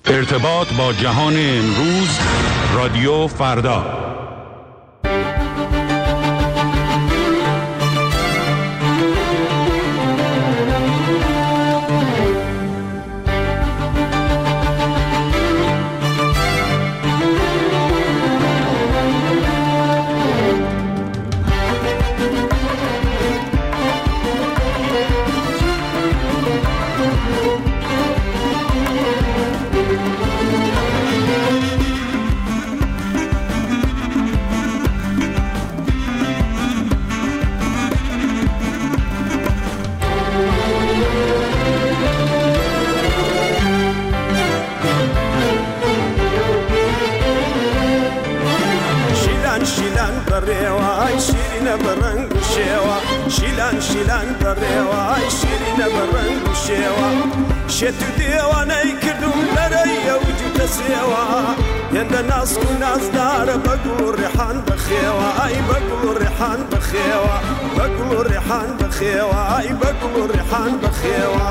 ارتباط با جهان امروز، رادیو فردا. شتو دیوانەی کردوم لەرەیە و جوتە سێوە هێندە ناسک و نازدارە بەگوڵ و ڕێحان بەخێوە ئای بەگوڵ و ڕێحان بەخێوە بەگوڵ و ڕێحان بەخێوە ئای بەگوڵ و ڕێحان بەخێوە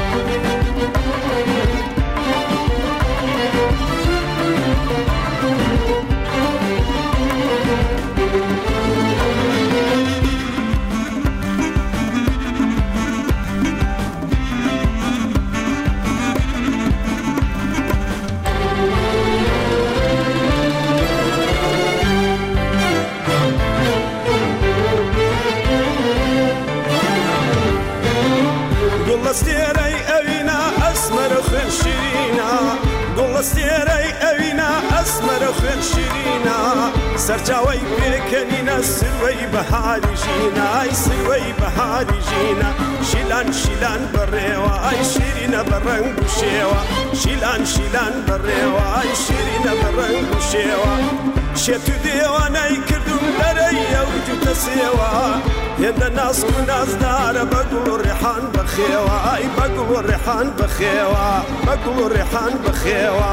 گوڵەستێرەی ئەوینا ئەسمەرە خوێن شیرینە گوڵەستێرەی ئەوینا ئەسمەرە خوێن شیرینە سەرچاوەی پێکەنینە سروەی بەهاری ژینە ئای سروەی بەهاری ژینە شیلان شیلان بەڕێوە ئای شیرینە بە ڕەنگ و شێوە شیلان شیلان بەڕێوە ئای شیرینە بە ڕەنگ و شێوە شێت و دێوانەی کردوم لەرەیە و جوتە سێوە هێندە ناسک و نازدارە بەگوڵ و ڕێحان بەخێوە ئای بەگوڵ و ڕێحان بەخێوە بەگوڵ و ڕێحان بەخێوە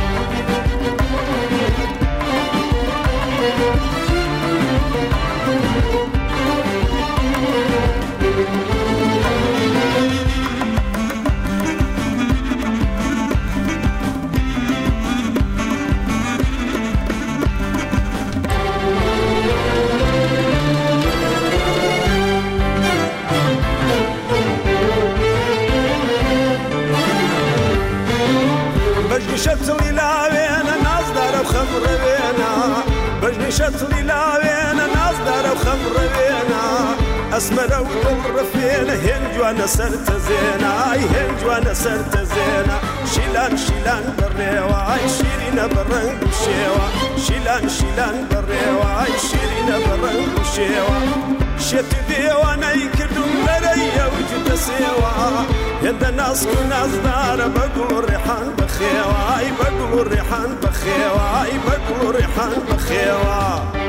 شتڵی لاوێنە نازدارە و خەمڕەوێنە بەژنی شتڵی لاوێنە نازدارە و خەمڕەوێنە ئەسمەرە و دڵڕەفێنە هێن جوانە سەرتەزێنە ئای هێن جوانە سەرتەزێنە شیلان شیلان بەڕێوە ئای شیرینە بە ڕەنگ و شێوە شیلان شیلان بەڕێوە ئای شیرینە بە ڕەنگ و شێوە شێت و دێوانەی کردوم لەرەیە و جوتە سێوە هێندە ناسک و نازدارە بەگوڵ و ڕێحان بەخێوە ئای بەگوڵ و ڕێحان بەخێوە ئای بەگوڵ و ڕێحان بەخێوە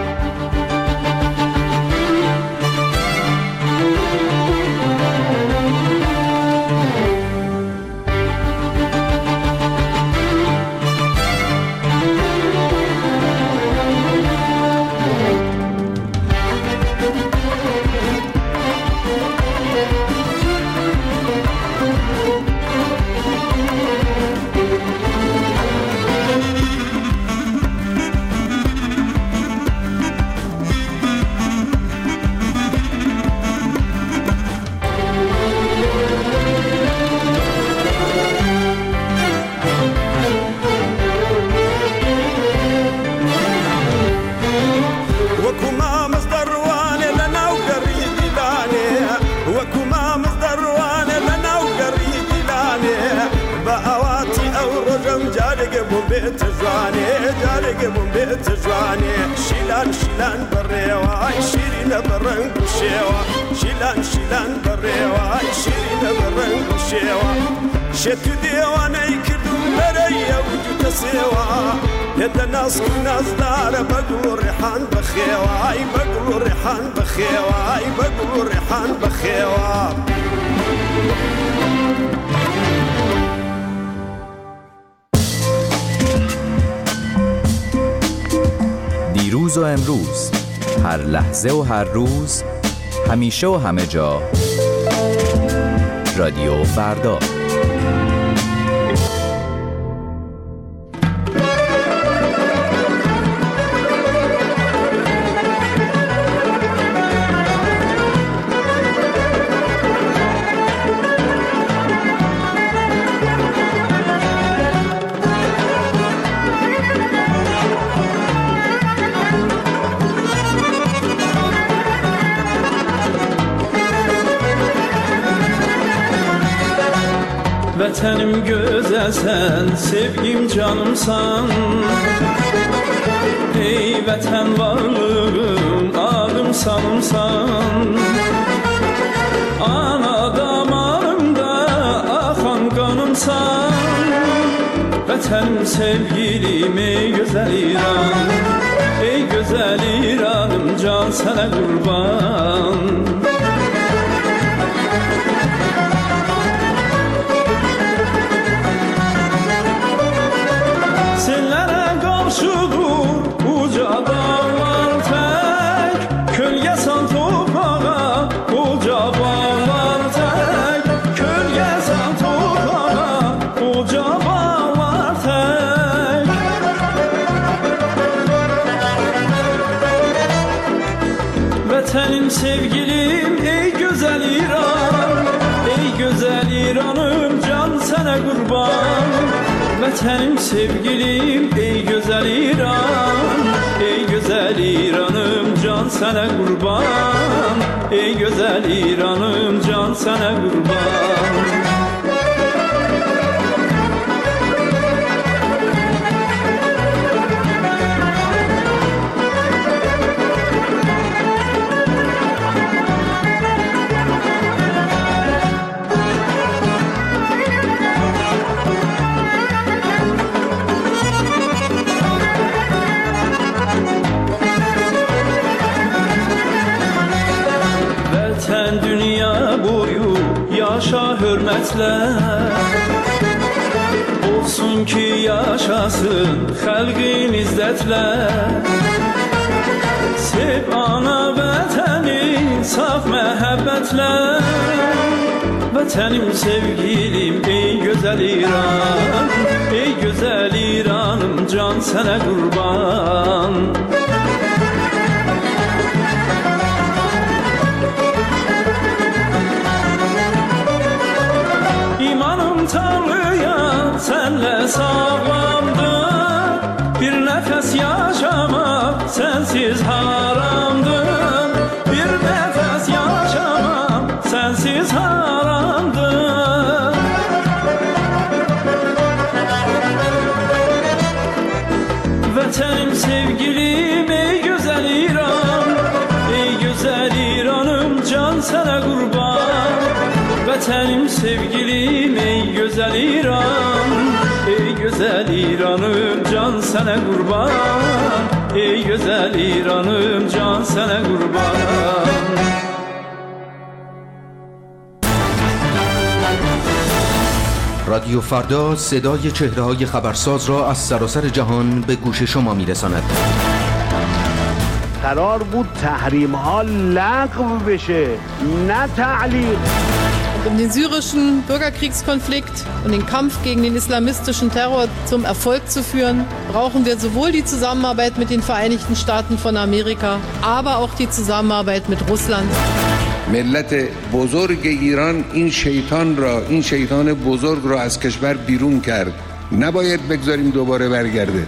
شیلان شیلان بەڕێوە ئای شیرینە بە ڕەنگ و شێوە شیلان شیلان بەڕێوە ئای شیرینە بە ڕەنگ و شێوە شێت و دێوانەی کردوم لەرەیە و جوتە سێوە هێندە ناسک و نازدارە بەگوڵ و ڕێحان بەخێوە ئای بەگوڵ و ڕێحان بەخێوە ئای بەگوڵ و ڕێحان بەخێوە دیروز و امروز، هر لحظه و هر روز، همیشه و همه جا، رادیو فردا. Vətənim gözəlsən, sevgim canımsan. Ey vətən varlığım, adım sanımsan. Ana damarımda axan qanımsan. Vətənim sevgilim, ey gözəl İran. Ey gözəl İranım, can sənə qurban. Senlərə qarşıdır uca dağlar tək, kölgəsən torpağa uca bağlar tək, kölgəsən torpağa uca bağlar tək. Vətənim sevgilim, ey gözəl İran, ey gözəl İranım, can sənə qurban. Vətənim sevgilim, ey gözəl İran, ey gözəl İranım, can sənə qurban. Ey gözəl İranım, can sənə qurban. Yaşa hörmətlə, olsun ki yaşasın xalqin izzətlə. Sev ana vətəni saf məhəbbətlə. Vətənim sevgilim, ey gözəl İran, ey gözəl İranım, can sənə qurban. Tanrıya senle sağlamdır, bir nefes yaşamak sensiz haramdır, bir nefes yaşamak sensiz haramdır. Vətənim sevgilim, ey gözəl İran, ey gözəl İranım, can sənə qurban. Vətənim sevgilim, ey gözəl İran, ey gözəl İranım, can sənə qurban. Ey gözəl İranım, can sənə qurban. رادیو فردا صدای چهره‌های خبرساز را از سراسر جهان به گوش شما می‌رساند. قرار بود تحریم ها لغو بشه، نه تعلیق. Um den syrischen Bürgerkriegskonflikt und den Kampf gegen den islamistischen Terror zum Erfolg zu führen, brauchen wir sowohl die Zusammenarbeit mit den Vereinigten Staaten von Amerika, aber auch die Zusammenarbeit mit Russland. ملت بزرگ ایران این شیطان بزرگ را از کشور بیرون کرد. نباید بگذاریم دوباره برگرده.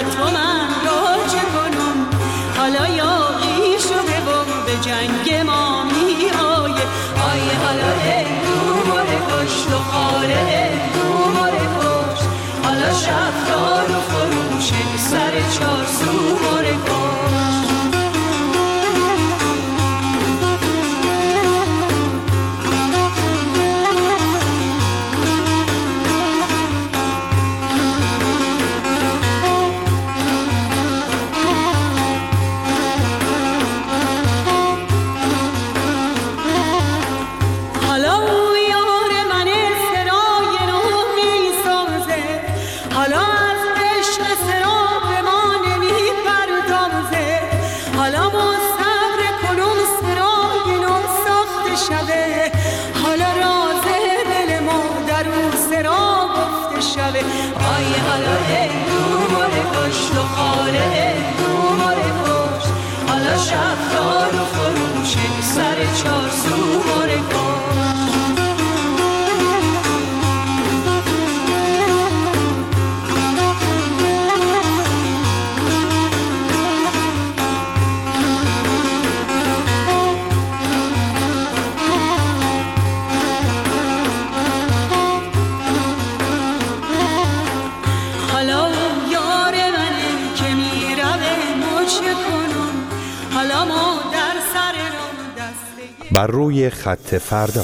تو من را چه کنم؟ حالا یاغی شده و به جنگ ما می آیه. آیه حالا ای دوباره کشت و خاله ای دوباره کشت. حالا شفتار و فروش سر چارسو باره کشت. آیه حالا ای دوباره کشت و خاله ای دوباره کشت. حالا شفتار و فروش سر چارسو باره کشت. بر روی خط فردا.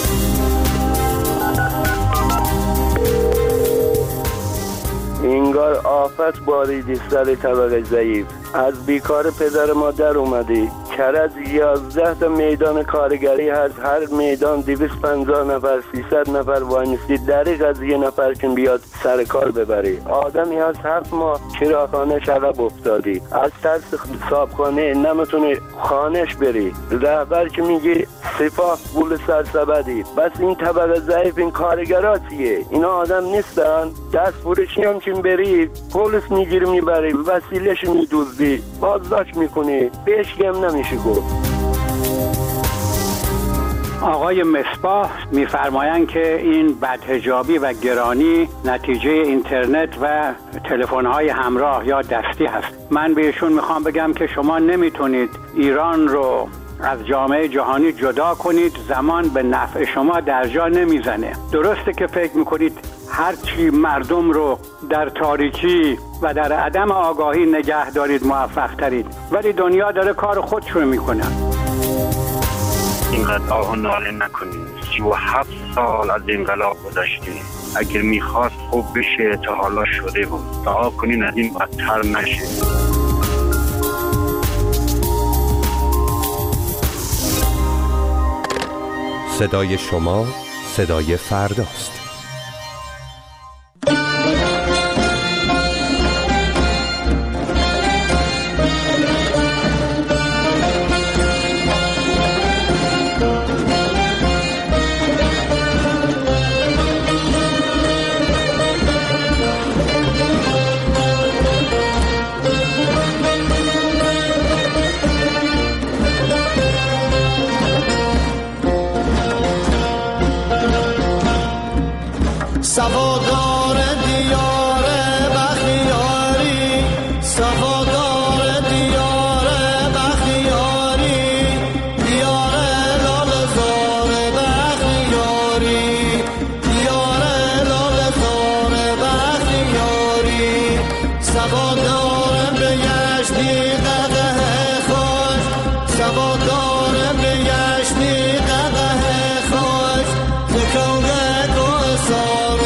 اینگار آفت باریدی سر طبقه ضعیف. از بیکار پدر ما در اومدی. کرج 11 تا میدان کارگری هست، هر میدان 250 نفر 300 نفر وایمیستی، دریغ از یه نفر که بیاد سر کار ببری. آدمی از 7 ماه چراغخانه عقب افتادی، از ترس صابخانه نمیتونی خانش بری. رهبر که میگی سپاه پول سرسبدی. بس این طبقه ضعیف این کارگرها چیه؟ اینا آدم نیستن؟ دست فروشی هم که بری پلیس میگیری میبری، وسیلهش میدوزی، بازداشت میکنی، بهش گم نمیشه گفت. آقای مصباح میفرمایند که این بدحجابی و گرانی نتیجه اینترنت و تلفن‌های همراه یا دستی هست. من بهشون میخوام بگم که شما نمیتونید ایران رو از جامعه جهانی جدا کنید. زمان به نفع شما در جا نمیزنه. درسته که فکر میکنید هرچی مردم رو در تاریکی و در عدم آگاهی نگه دارید موفق ترید، ولی دنیا داره کار خودشون میکنه. اینقدر آه و ناله نکنید. 37 سال از انقلاب گذشته. اگر میخواست خوب بشه تا حالا شده بود. دعا کنین از این بدتر نشه. صدای شما صدای فرداست. سوادار دیار بختیاری، سوادار دیار بختیاری، دیار لاله‌زار بختیاری، دیار لاله‌زار بختیاری، سوادار بگشتی قدح خوش، سوادار بگشتی قدح خوش، زکونگه گوسار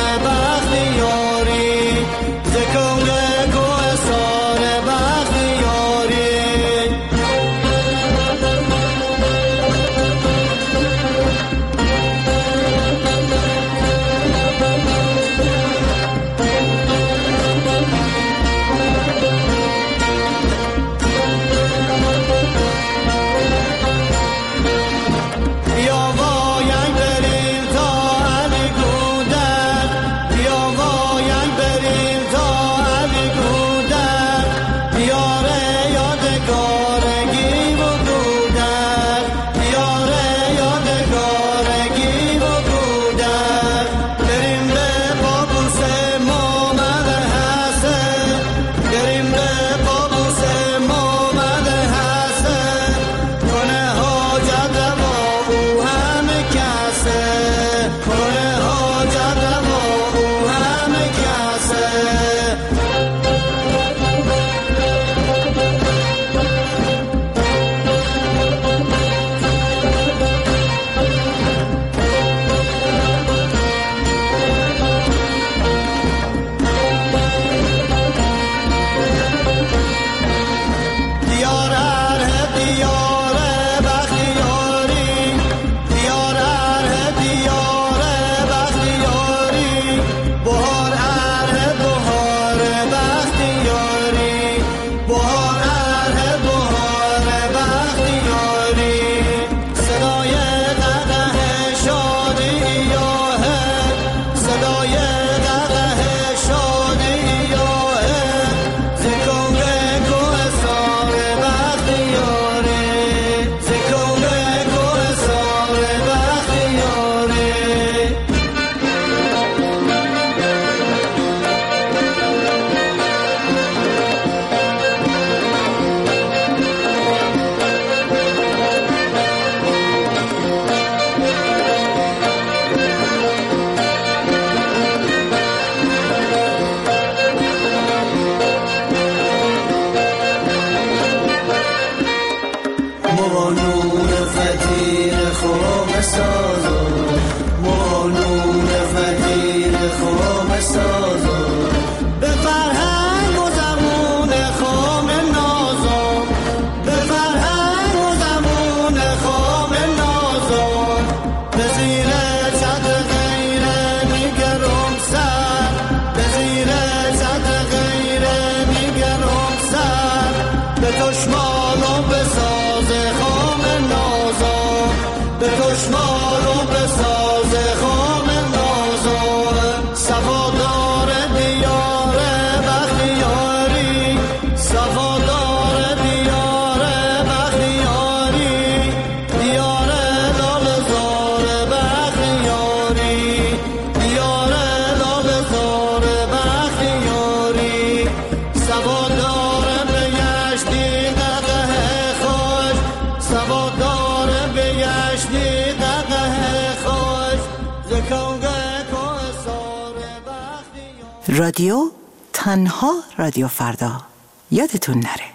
رادیو تنها رادیو فردا یادتون نره.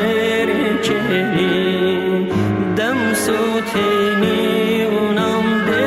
دم سوتنی اونم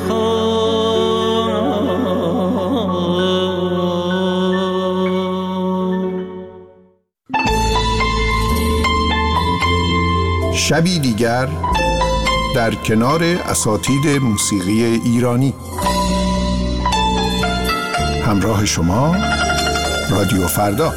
شبی دیگر در کنار اساتید موسیقی ایرانی. همراه شما رادیو فردا.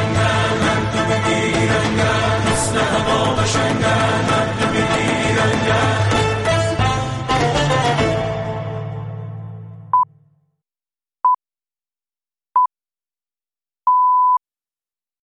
قشنگم، مثل هوا قشنگم.